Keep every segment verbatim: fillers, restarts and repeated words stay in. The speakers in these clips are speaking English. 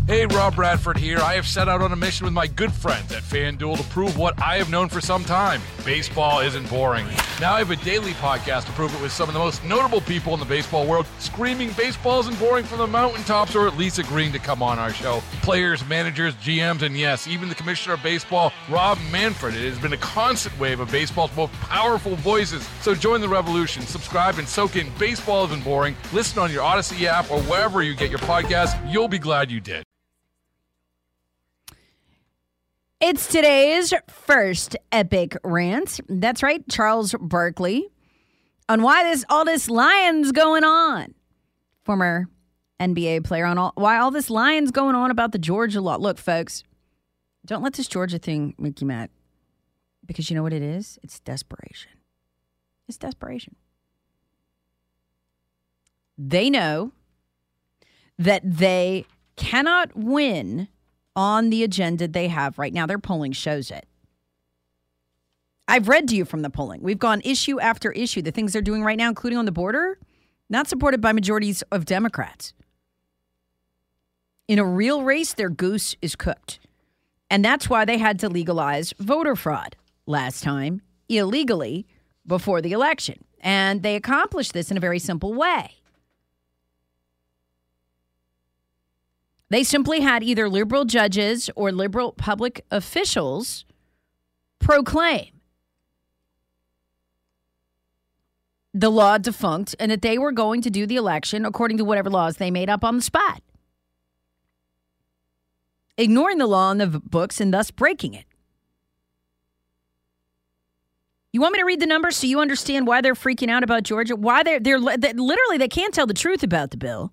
Hey, Rob Bradford here. I have set out on a mission with my good friends at FanDuel to prove what I have known for some time. Baseball isn't boring. Now I have a daily podcast to prove it with some of the most notable people in the baseball world, screaming baseball isn't boring from the mountaintops, or at least agreeing to come on our show. Players, managers, G Ms, and yes, even the commissioner of baseball, Rob Manfred. It has been a constant wave of baseball's most powerful voices. So join the revolution. Subscribe and soak in Baseball Isn't Boring. Listen on your Odyssey app or wherever you get your podcasts. You'll be glad you did. It's today's first epic rant. That's right, Charles Barkley, on why this all this lying's going on. Former N B A player on all, why all this lying's going on about the Georgia law. Look, folks, don't let this Georgia thing make you mad, because you know what it is? It's desperation. It's desperation. They know that they cannot win on the agenda they have right now. Their polling shows it. I've read to you from the polling. We've gone issue after issue. The things they're doing right now, including on the border, not supported by majorities of Democrats. In a real race, their goose is cooked. And that's why they had to legalize voter fraud last time, illegally, before the election. And they accomplished this in a very simple way. They simply had either liberal judges or liberal public officials proclaim the law defunct and that they were going to do the election according to whatever laws they made up on the spot, ignoring the law in the books and thus breaking it. You want me to read the numbers so you understand why they're freaking out about Georgia? Why they're, they're, they're literally, they can't tell the truth about the bill.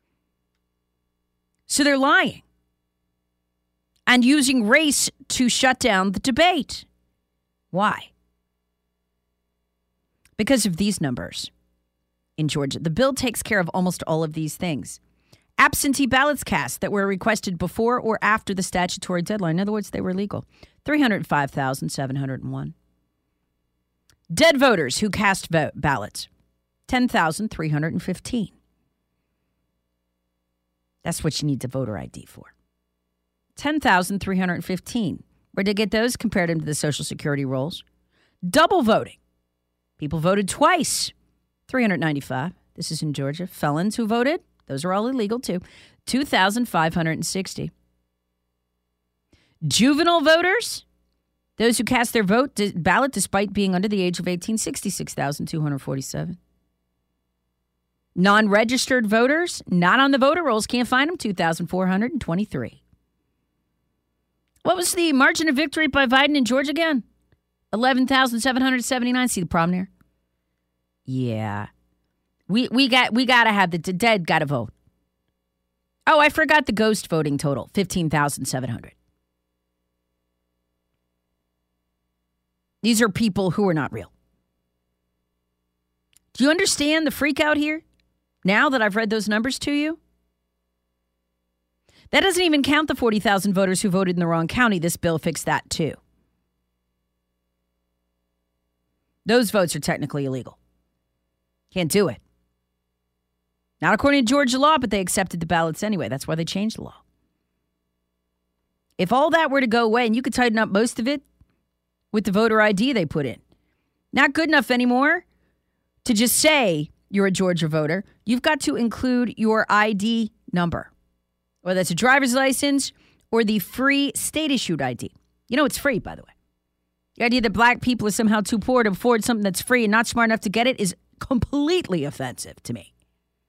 So they're lying and using race to shut down the debate. Why? Because of these numbers in Georgia. The bill takes care of almost all of these things. Absentee ballots cast that were requested before or after the statutory deadline. In other words, they were legal. three hundred five thousand seven hundred one. Dead voters who cast vote ballots. ten thousand three hundred fifteen. That's what you need the voter I D for. ten thousand three hundred fifteen. Where'd they get those? Compared them to the Social Security rolls. Double voting. People voted twice. three hundred ninety-five. This is in Georgia. Felons who voted. Those are all illegal too. two thousand five hundred sixty. Juvenile voters. Those who cast their vote ballot despite being under the age of eighteen. sixty-six thousand two hundred forty-seven. Non-registered voters, not on the voter rolls, can't find them, two thousand four hundred twenty-three. What was the margin of victory by Biden in Georgia again? eleven thousand seven hundred seventy-nine. See the problem there? Yeah. We we got we got to have the, the dead got to vote. Oh, I forgot the ghost voting total, fifteen thousand seven hundred. These are people who are not real. Do you understand the freak out here? Now that I've read those numbers to you? That doesn't even count the forty thousand voters who voted in the wrong county. This bill fixed that too. Those votes are technically illegal. Can't do it. Not according to Georgia law, but they accepted the ballots anyway. That's why they changed the law. If all that were to go away, and you could tighten up most of it with the voter I D they put in. Not good enough anymore to just say you're a Georgia voter. You've got to include your I D number, whether that's a driver's license or the free state-issued I D. You know it's free, by the way. The idea that black people are somehow too poor to afford something that's free and not smart enough to get it is completely offensive to me.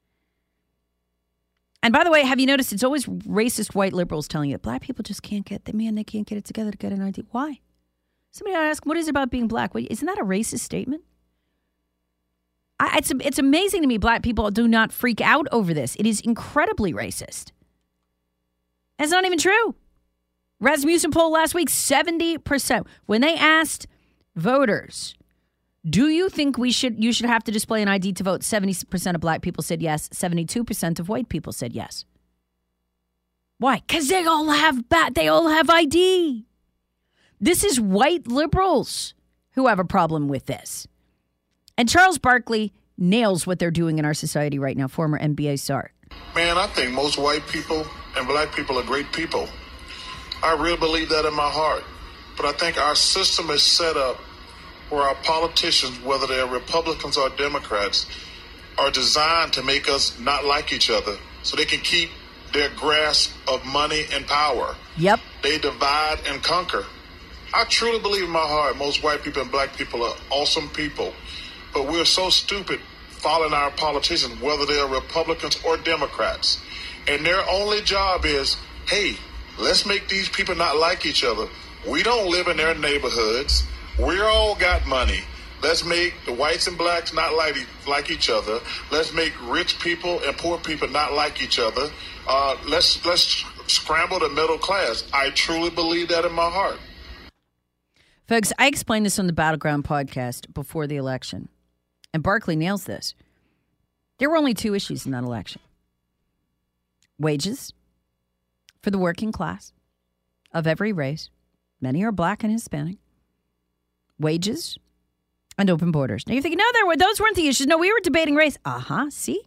And by the way, have you noticed it's always racist white liberals telling you that black people just can't get, the man, they can't get it together to get an I D. Why? Somebody ought to ask, what is it about being black? Isn't that a racist statement? I, it's, it's amazing to me black people do not freak out over this. It is incredibly racist. That's not even true. Rasmussen poll last week, seventy percent. When they asked voters, do you think we should you should have to display an I D to vote? seventy percent of black people said yes. seventy-two percent of white people said yes. Why? Because they all have ba- they all have I D. This is white liberals who have a problem with this. And Charles Barkley nails what they're doing in our society right now, former N B A star. Man, I think most white people and black people are great people. I really believe that in my heart. But I think our system is set up where our politicians, whether they're Republicans or Democrats, are designed to make us not like each other so they can keep their grasp of money and power. Yep. They divide and conquer. I truly believe in my heart most white people and black people are awesome people, but we're so stupid following our politicians, whether they're Republicans or Democrats. And their only job is, hey, let's make these people not like each other. We don't live in their neighborhoods. We all got money. Let's make the whites and blacks not like, like each other. Let's make rich people and poor people not like each other. Uh, let's let's scramble the middle class. I truly believe that in my heart. Folks, I explained this on the Battleground podcast before the election, and Barkley nails this. There were only two issues in that election. Wages for the working class of every race. Many are black and Hispanic. Wages and open borders. Now you're thinking, no, there were, those weren't the issues. No, we were debating race. Uh-huh, see?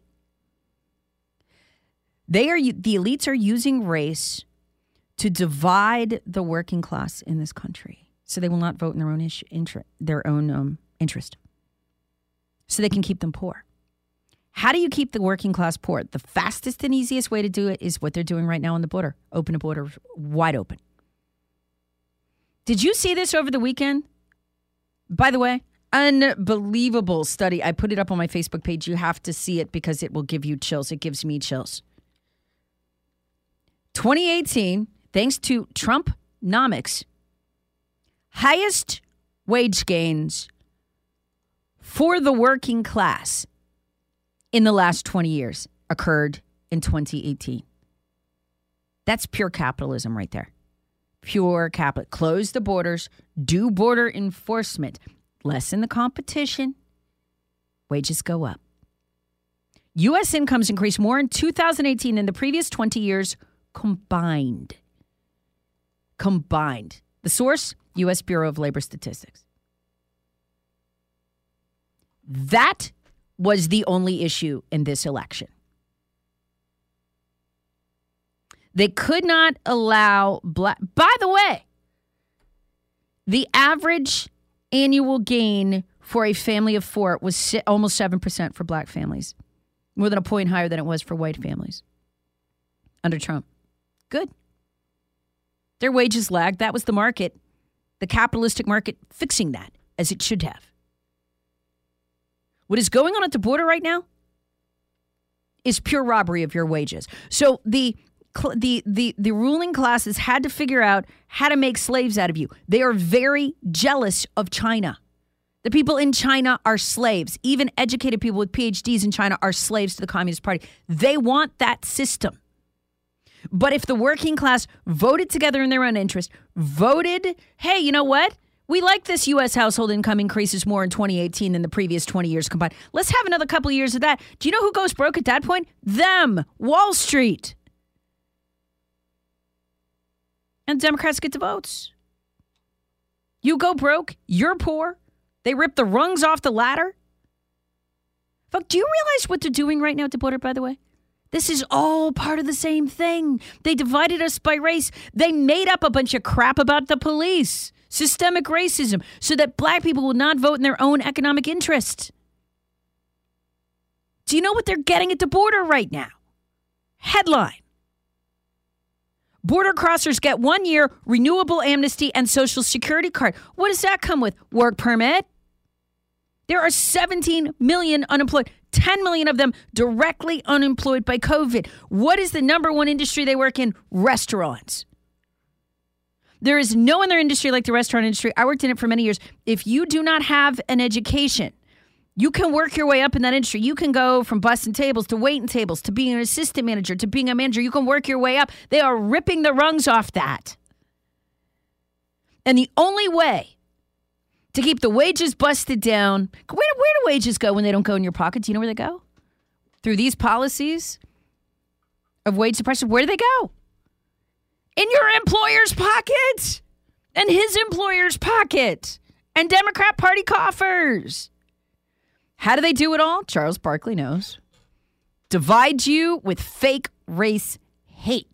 They are the elites are using race to divide the working class in this country. So they will not vote in their own issue, inter, their own um, interest. So they can keep them poor. How do you keep the working class poor? The fastest and easiest way to do it is what they're doing right now on the border. Open the border wide open. Did you see this over the weekend? By the way, unbelievable study. I put it up on my Facebook page. You have to see it because it will give you chills. It gives me chills. twenty eighteen, thanks to Trump-nomics, highest wage gains for the working class in the last twenty years occurred in twenty eighteen. That's pure capitalism right there. Pure capital. Close the borders, do border enforcement, lessen the competition, wages go up. U S incomes increased more in two thousand eighteen than the previous twenty years combined. Combined. The source, U S Bureau of Labor Statistics. That was the only issue in this election. They could not allow black. By the way, the average annual gain for a family of four was almost seven percent for black families, more than a point higher than it was for white families under Trump. Good. Their wages lagged. That was the market, the capitalistic market, fixing that as it should have. What is going on at the border right now is pure robbery of your wages. So the the the the ruling classes had to figure out how to make slaves out of you. They are very jealous of China. The people in China are slaves. Even educated people with P H Ds in China are slaves to the Communist Party. They want that system. But if the working class voted together in their own interest, voted, hey, you know what? We like this U S household income increases more in twenty eighteen than the previous twenty years combined. Let's have another couple of years of that. Do you know who goes broke at that point? Them. Wall Street. And Democrats get the votes. You go broke, you're poor. They rip the rungs off the ladder. Fuck, do you realize what they're doing right now at the border, by the way? This is all part of the same thing. They divided us by race. They made up a bunch of crap about the police. Systemic racism, so that black people will not vote in their own economic interest. Do you know what they're getting at the border right now? Headline. Border crossers get one year renewable amnesty and social security card. What does that come with? Work permit. There are seventeen million unemployed, ten million of them directly unemployed by COVID. What is the number one industry they work in? Restaurants. There is no other industry like the restaurant industry. I worked in it for many years. If you do not have an education, you can work your way up in that industry. You can go from bussing tables to waiting tables to being an assistant manager to being a manager. You can work your way up. They are ripping the rungs off that. And the only way to keep the wages busted down, where, where do wages go when they don't go in your pocket? Do you know where they go? Through these policies of wage suppression, where do they go? In your employer's pocket and his employer's pocket and Democrat Party coffers. How do they do it all? Charles Barkley knows. Divide you with fake race hate.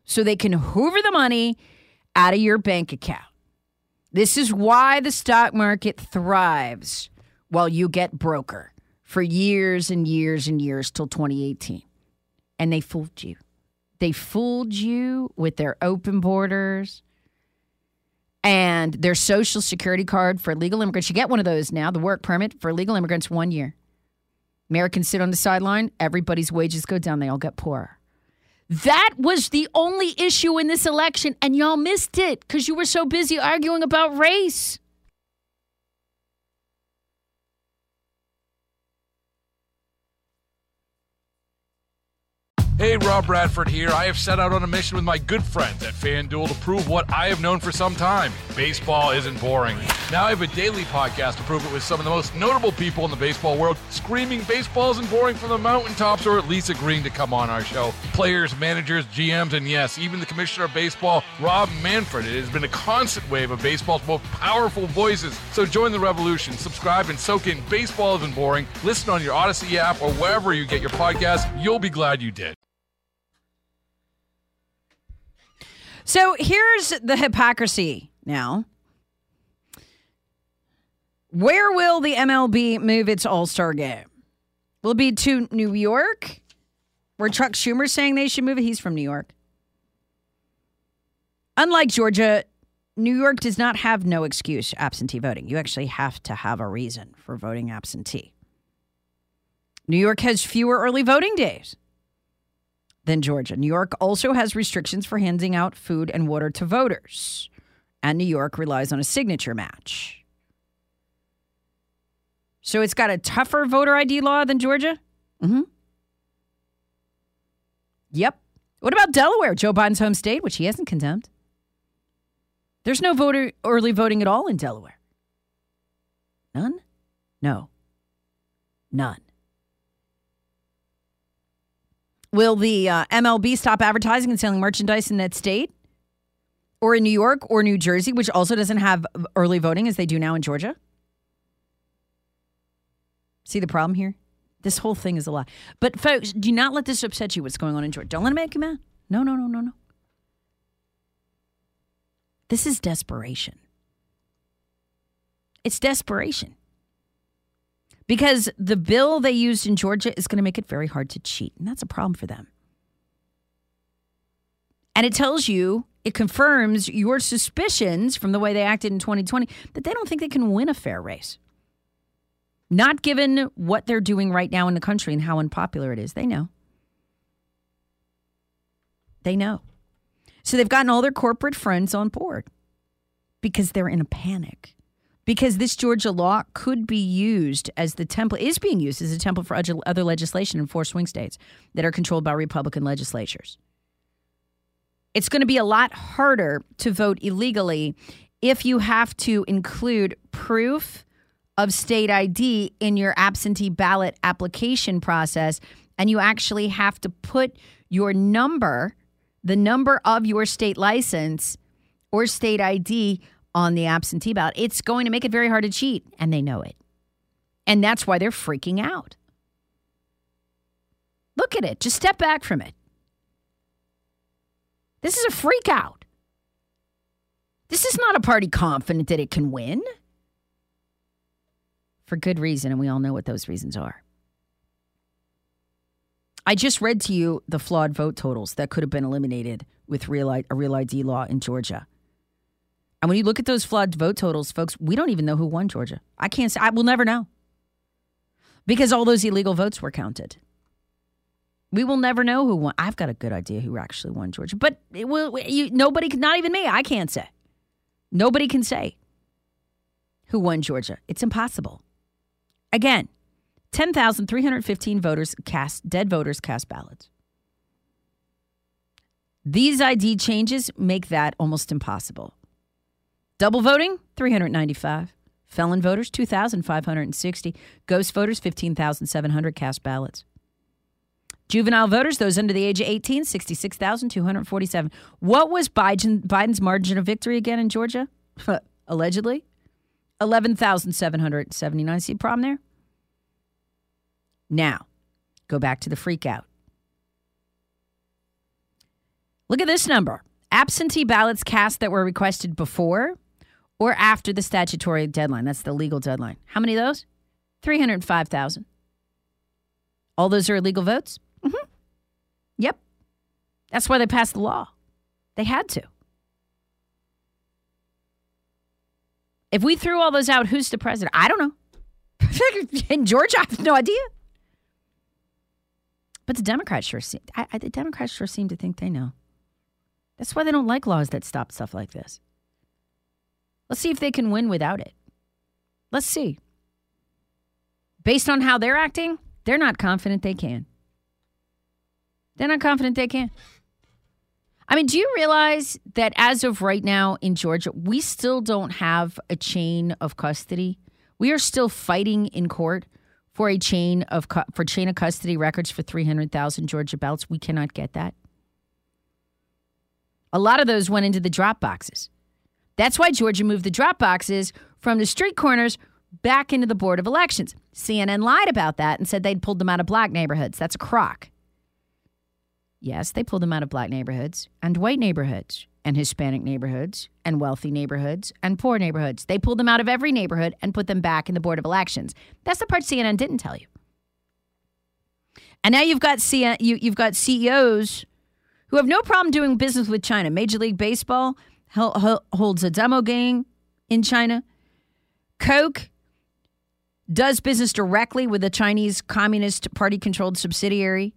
so they can hoover the money out of your bank account. This is why the stock market thrives while you get broker for years and years and years till twenty eighteen. And they fooled you. They fooled you with their open borders and their social security card for illegal immigrants. You get one of those now, the work permit for illegal immigrants, one year. Americans sit on the sideline. Everybody's wages go down. They all get poorer. That was the only issue in this election, and y'all missed it because you were so busy arguing about race. Hey, Rob Bradford here. I have set out on a mission with my good friends at FanDuel to prove what I have known for some time. Baseball isn't boring. Now I have a daily podcast to prove it with some of the most notable people in the baseball world, screaming baseball isn't boring from the mountaintops, or at least agreeing to come on our show. Players, managers, G Ms, and yes, even the commissioner of baseball, Rob Manfred. It has been a constant wave of baseball's most powerful voices. So join the revolution. Subscribe and soak in Baseball Isn't Boring. Listen on your Odyssey app or wherever you get your podcasts. You'll be glad you did. So here's the hypocrisy now. Where will the M L B move its All-Star game? Will it be to New York, where Chuck Schumer's saying they should move it? He's from New York. Unlike Georgia, New York does not have no excuse absentee voting. You actually have to have a reason for voting absentee. New York has fewer early voting days than Georgia. New York also has restrictions for handing out food and water to voters. And New York relies on a signature match. So it's got a tougher voter I D law than Georgia? Mm-hmm. Yep. What about Delaware, Joe Biden's home state, which he hasn't condemned? There's no voter early voting at all in Delaware. None? No. None. Will the uh, M L B stop advertising and selling merchandise in that state? Or in New York or New Jersey, which also doesn't have early voting as they do now in Georgia? See the problem here? This whole thing is a lie. But folks, do not let this upset you, what's going on in Georgia. Don't let it make you mad. No, no, no, no, no. This is desperation. It's desperation. Because the bill they used in Georgia is going to make it very hard to cheat. And that's a problem for them. And it tells you, it confirms your suspicions from the way they acted in twenty twenty that they don't think they can win a fair race. Not given what they're doing right now in the country and how unpopular it is. They know. They know. So they've gotten all their corporate friends on board because they're in a panic. Because this Georgia law could be used as the template, is being used as a template for other legislation in four swing states that are controlled by Republican legislatures. It's going to be a lot harder to vote illegally if you have to include proof of state I D in your absentee ballot application process, and you actually have to put your number, the number of your state license or state I D on the absentee ballot. It's going to make it very hard to cheat, and they know it. And that's why they're freaking out. Look at it. Just step back from it. This is a freak out. This is not a party confident that it can win. For good reason, and we all know what those reasons are. I just read to you the flawed vote totals that could have been eliminated with real I- a real I D law in Georgia. And when you look at those flawed vote totals, folks, we don't even know who won Georgia. I can't say. I will never know. Because all those illegal votes were counted. We will never know who won. I've got a good idea who actually won Georgia. But it will, you, nobody, not even me, I can't say. Nobody can say who won Georgia. It's impossible. Again, ten thousand three hundred fifteen voters cast, dead voters cast ballots. These I D changes make that almost impossible. Double voting, three hundred ninety-five. Felon voters, two thousand five hundred sixty. Ghost voters, fifteen thousand seven hundred cast ballots. Juvenile voters, those under the age of eighteen, sixty-six thousand two hundred forty-seven. What was Biden, Biden's margin of victory again in Georgia? Allegedly? eleven thousand seven hundred seventy-nine. See a problem there? Now, go back to the freak out. Look at this number. Absentee ballots cast that were requested before or after the statutory deadline. That's the legal deadline. How many of those? three hundred five thousand. All those are illegal votes? Mm-hmm. Yep. That's why they passed the law. They had to. If we threw all those out, who's the president? I don't know. In Georgia, I have no idea. But the Democrats sure seem, I, I, the Democrats sure seem to think they know. That's why they don't like laws that stop stuff like this. Let's see if they can win without it. Let's see. Based on how they're acting, they're not confident they can. They're not confident they can. I mean, do you realize that as of right now in Georgia, we still don't have a chain of custody? We are still fighting in court for a chain of cu- for chain of custody records for three hundred thousand Georgia ballots. We cannot get that. A lot of those went into the drop boxes. That's why Georgia moved the drop boxes from the street corners back into the Board of Elections. C N N lied about that and said they'd pulled them out of black neighborhoods. That's a crock. Yes, they pulled them out of black neighborhoods and white neighborhoods and Hispanic neighborhoods and wealthy neighborhoods and poor neighborhoods. They pulled them out of every neighborhood and put them back in the Board of Elections. That's the part C N N didn't tell you. And now you've got C N N, you, you've got C E Os who have no problem doing business with China. Major League Baseball holds a demo game in China. Coke does business directly with a Chinese Communist Party-controlled subsidiary.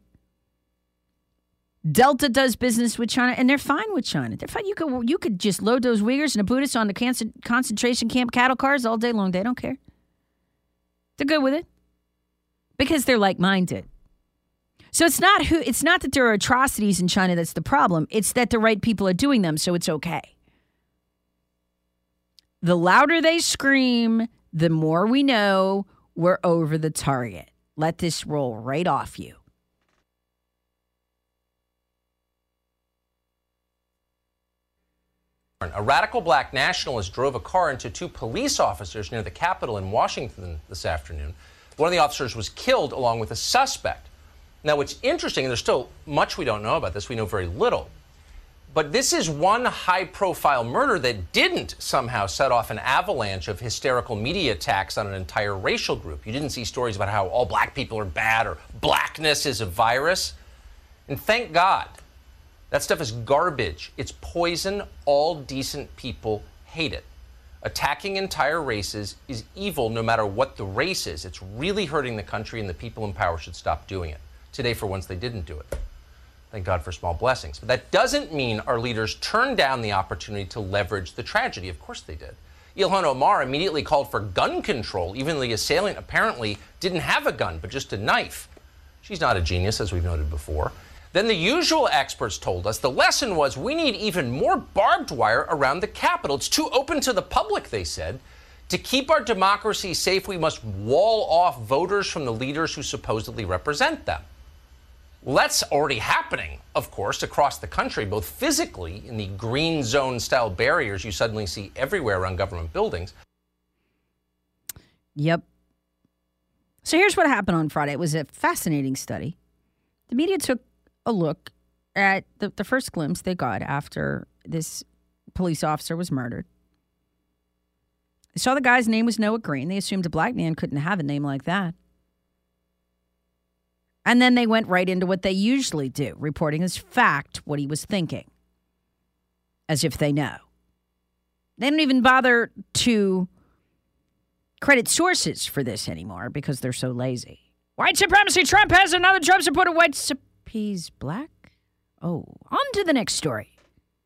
Delta does business with China, and they're fine with China. They're fine. You could you could just load those Uyghurs and the Buddhists on the concentration camp cattle cars all day long. They don't care. They're good with it because they're like-minded. So it's not who it's not that there are atrocities in China that's the problem. It's that the right people are doing them, so it's okay. The louder they scream, the more we know we're over the target. Let this roll right off you. A radical black nationalist drove a car into two police officers near the Capitol in Washington this afternoon. One of the officers was killed along with a suspect. Now, what's interesting, and there's still much we don't know about this, we know very little, but this is one high-profile murder that didn't somehow set off an avalanche of hysterical media attacks on an entire racial group. You didn't see stories about how all black people are bad or blackness is a virus. And thank God. That stuff is garbage. It's poison. All decent people hate it. Attacking entire races is evil no matter what the race is. It's really hurting the country, and the people in power should stop doing it. Today, for once, they didn't do it. Thank God for small blessings. But that doesn't mean our leaders turned down the opportunity to leverage the tragedy. Of course they did. Ilhan Omar immediately called for gun control, even though the assailant apparently didn't have a gun, but just a knife. She's not a genius, as we've noted before. Then the usual experts told us the lesson was we need even more barbed wire around the Capitol. It's too open to the public, they said. To keep our democracy safe, we must wall off voters from the leaders who supposedly represent them. Well, that's already happening, of course, across the country, both physically in the green zone style barriers you suddenly see everywhere around government buildings. Yep. So here's what happened on Friday. It was a fascinating study. The media took a look at the, the first glimpse they got after this police officer was murdered. They saw the guy's name was Noah Green. They assumed a black man couldn't have a name like that. And then they went right into what they usually do, reporting as fact what he was thinking, as if they know. They don't even bother to credit sources for this anymore because they're so lazy. White supremacy, Trump has another Trump supporter, white supremacy. He's black? Oh, on to the next story.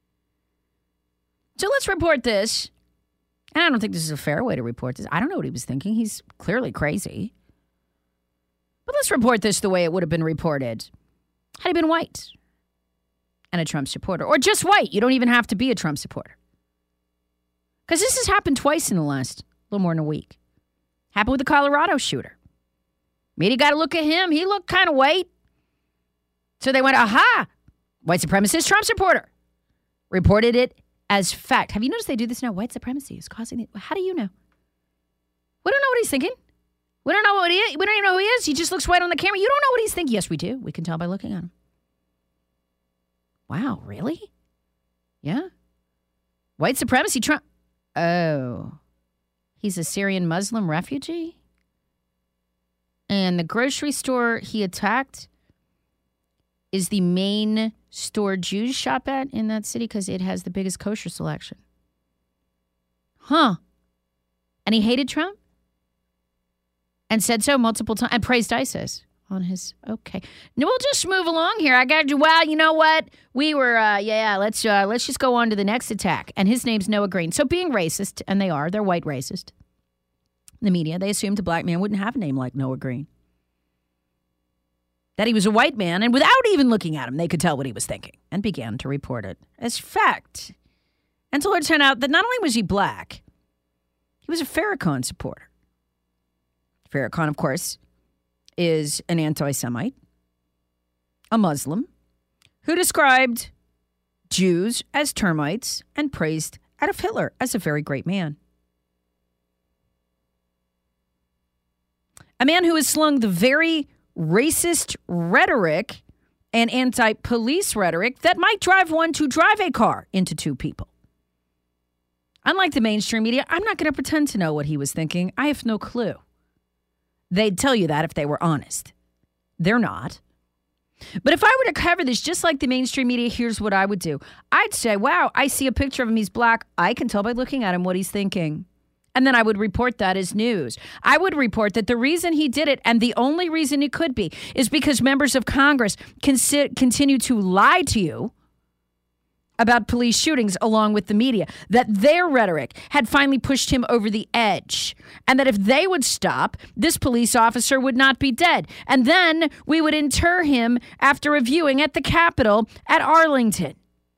So let's report this. And I don't think this is a fair way to report this. I don't know what he was thinking. He's clearly crazy. But let's report this the way it would have been reported had he been white and a Trump supporter. Or just white. You don't even have to be a Trump supporter. Because this has happened twice in the last little more than a week. Happened with the Colorado shooter. Media got to look at him. He looked kind of white. So they went, aha, white supremacist Trump supporter. Reported it as fact. Have you noticed they do this now? White supremacy is causing it. How do you know? We don't know what he's thinking. We don't know what he is. We don't even know who he is. He just looks white on the camera. You don't know what he's thinking. Yes, we do. We can tell by looking at him. Wow, really? Yeah. White supremacy Trump. Oh. He's a Syrian Muslim refugee? And the grocery store he attacked is the main store Jews shop at in that city because it has the biggest kosher selection. Huh. And he hated Trump? And said so multiple times and praised ISIS on his, okay. No, we'll just move along here. I got you. Well, you know what? We were, uh, yeah, let's uh, let's just go on to the next attack. And his name's Noah Green. So being racist, and they are, they're white racist. The media, they assumed a black man wouldn't have a name like Noah Green. That he was a white man, and without even looking at him, they could tell what he was thinking and began to report it as fact. Until it turned out that not only was he black, he was a Farrakhan supporter. Farrakhan, of course, is an anti-Semite, a Muslim, who described Jews as termites and praised Adolf Hitler as a very great man. A man who has slung the very racist rhetoric and anti-police rhetoric that might drive one to drive a car into two people. Unlike the mainstream media, I'm not going to pretend to know what he was thinking. I have no clue. They'd tell you that if they were honest. They're not. But if I were to cover this just like the mainstream media, here's what I would do. I'd say, wow, I see a picture of him. He's black. I can tell by looking at him what he's thinking. And then I would report that as news. I would report that the reason he did it, and the only reason it could be, is because members of Congress can sit, continue to lie to you about police shootings along with the media, that their rhetoric had finally pushed him over the edge, and that if they would stop, this police officer would not be dead. And then we would inter him after a viewing at the Capitol at Arlington.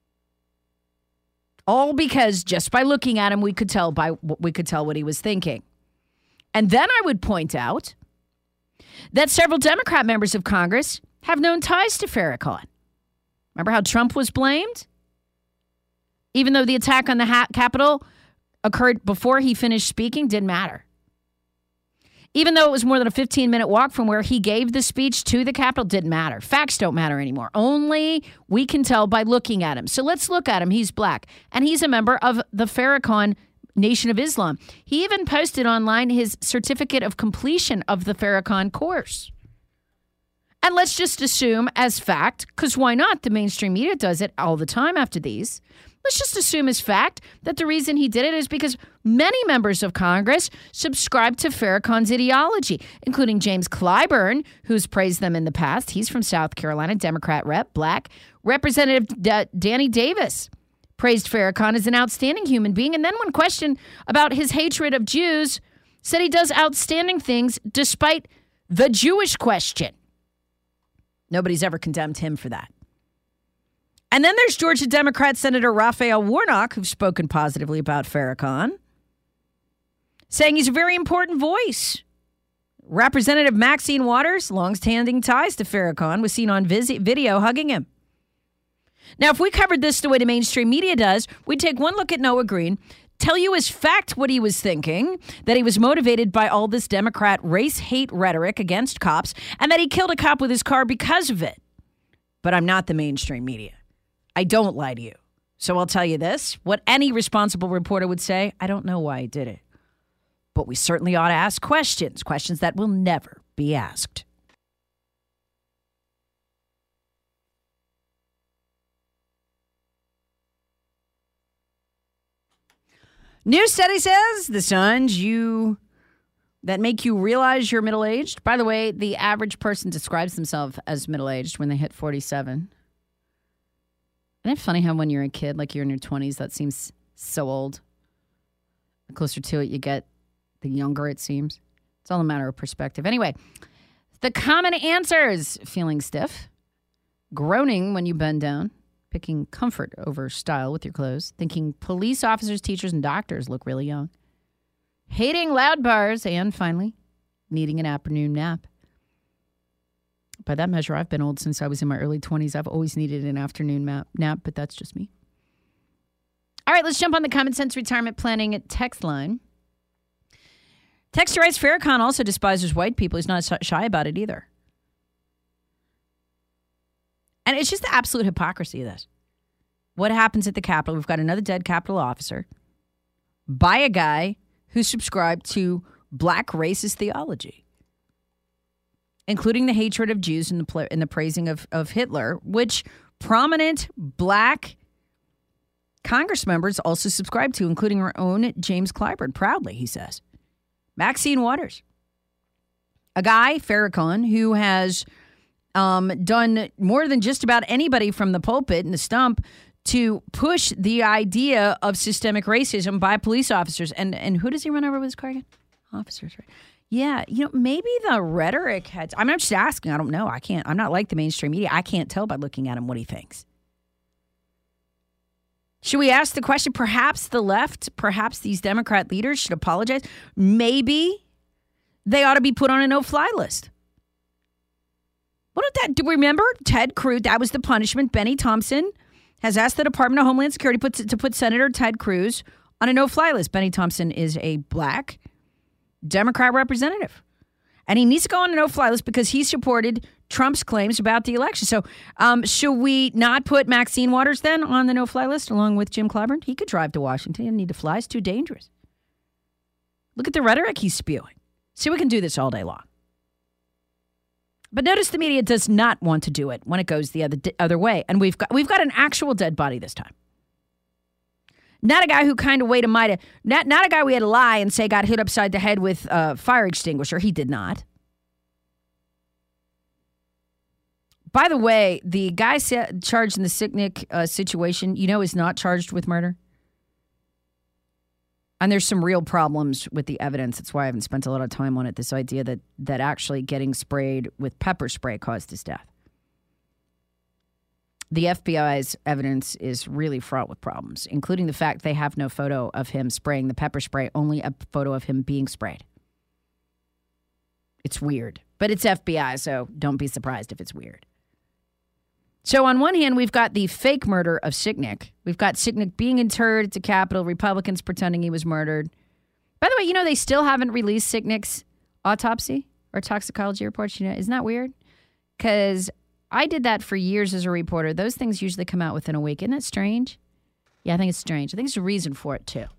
All because just by looking at him, we could tell by we could tell what he was thinking. And then I would point out that several Democrat members of Congress have known ties to Farrakhan. Remember how Trump was blamed? Even though the attack on the ha- Capitol occurred before he finished speaking, didn't matter. Even though it was more than a fifteen-minute walk from where he gave the speech to the Capitol, didn't matter. Facts don't matter anymore. Only we can tell by looking at him. So let's look at him. He's black, and he's a member of the Farrakhan Nation of Islam. He even posted online his certificate of completion of the Farrakhan course. And let's just assume as fact, because why not? The mainstream media does it all the time after these. Let's just assume as fact that the reason he did it is because many members of Congress subscribe to Farrakhan's ideology, including James Clyburn, who's praised them in the past. He's from South Carolina, Democrat rep, black. Representative D- Danny Davis praised Farrakhan as an outstanding human being. And then when questioned about his hatred of Jews, said he does outstanding things despite the Jewish question. Nobody's ever condemned him for that. And then there's Georgia Democrat Senator Raphael Warnock, who's spoken positively about Farrakhan, saying he's a very important voice. Representative Maxine Waters, longstanding ties to Farrakhan, was seen on vis- video hugging him. Now, if we covered this the way the mainstream media does, we'd take one look at Noah Green, tell you as fact what he was thinking, that he was motivated by all this Democrat race-hate rhetoric against cops, and that he killed a cop with his car because of it. But I'm not the mainstream media. I don't lie to you. So I'll tell you this, what any responsible reporter would say, I don't know why he did it. But we certainly ought to ask questions, questions that will never be asked. New study says the signs you that make you realize you're middle-aged. By the way, the average person describes themselves as middle-aged when they hit forty-seven. Isn't it funny how when you're a kid, like you're in your twenties, that seems so old? The closer to it you get, the younger it seems. It's all a matter of perspective. Anyway, the common answers: feeling stiff, groaning when you bend down, picking comfort over style with your clothes, thinking police officers, teachers, and doctors look really young, hating loud bars, and finally, needing an afternoon nap. By that measure, I've been old since I was in my early twenties. I've always needed an afternoon nap, nap, but that's just me. All right, let's jump on the Common Sense Retirement Planning text line. Texter writes, Farrakhan also despises white people. He's not shy about it either. And it's just the absolute hypocrisy of this. what happens at the Capitol. We've got another dead Capitol officer by a guy who subscribed to black racist theology, including the hatred of Jews and the, pla- and the praising of, of Hitler, which prominent black Congress members also subscribe to, including our own James Clyburn. Proudly, he says. Maxine Waters, a guy, Farrakhan, who has um, done more than just about anybody from the pulpit and the stump to push the idea of systemic racism by police officers. And and who does he run over with his car again? Officers, right? Yeah, you know, maybe the rhetoric had... I'm not just asking. I don't know. I can't... I'm not like the mainstream media. I can't tell by looking at him what he thinks. Should we ask the question, perhaps the left, perhaps these Democrat leaders should apologize? Maybe they ought to be put on a no-fly list. What did that... Do we remember Ted Cruz? That was the punishment. Benny Thompson has asked the Department of Homeland Security put, to put Senator Ted Cruz on a no-fly list. Benny Thompson is a black Democrat representative. And he needs to go on a no-fly list because he supported Trump's claims about the election. So um, should we not put Maxine Waters then on the no-fly list along with Jim Clyburn? He could drive to Washington. He doesn't need to fly. It's too dangerous. Look at the rhetoric he's spewing. See, we can do this all day long. But notice the media does not want to do it when it goes the other other way. And we've got we've got an actual dead body this time. Not a guy who kind of weighed a might have, not, not a guy we had to lie and say got hit upside the head with a fire extinguisher. He did not. By the way, the guy charged in the Sicknick uh, situation, you know, is not charged with murder. And there's some real problems with the evidence. That's why I haven't spent a lot of time on it. This idea that that actually getting sprayed with pepper spray caused his death. The F B I's evidence is really fraught with problems, including the fact they have no photo of him spraying the pepper spray, only a photo of him being sprayed. It's weird, but it's F B I, so don't be surprised if it's weird. So on one hand, we've got the fake murder of Sicknick. We've got Sicknick being interred at the Capitol, Republicans pretending he was murdered. By the way, you know, they still haven't released Sicknick's autopsy or toxicology reports. You know, isn't that weird? Because I did that for years as a reporter. Those things usually come out within a week. Isn't that strange? Yeah, I think it's strange. I think there's a reason for it, too.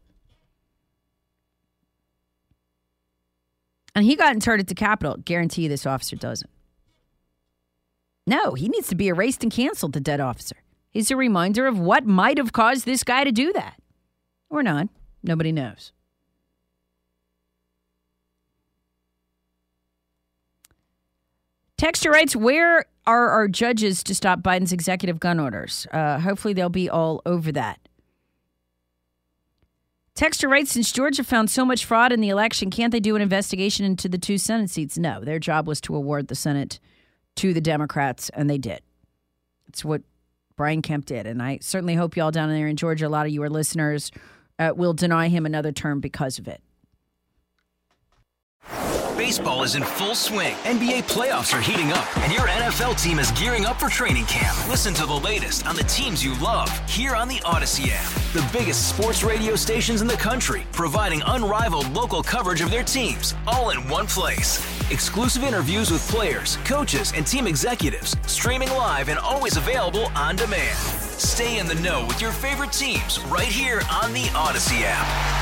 And he got interred at the Capitol. Guarantee you this officer doesn't. No, he needs to be erased and canceled, the dead officer. He's a reminder of what might have caused this guy to do that. Or not. Nobody knows. Texture writes, where are our judges to stop Biden's executive gun orders? Uh, hopefully they'll be all over that. Texture writes, since Georgia found so much fraud in the election, can't they do an investigation into the two Senate seats? No, their job was to award the Senate to the Democrats, and they did. It's what Brian Kemp did, and I certainly hope y'all down there in Georgia, a lot of you are listeners, uh, will deny him another term because of it. Baseball is in full swing. N B A playoffs are heating up, and your N F L team is gearing up for training camp. Listen to the latest on the teams you love here on the Odyssey app. The biggest sports radio stations in the country, providing unrivaled local coverage of their teams, all in one place. Exclusive interviews with players, coaches, and team executives, streaming live and always available on demand. Stay in the know with your favorite teams right here on the Odyssey app.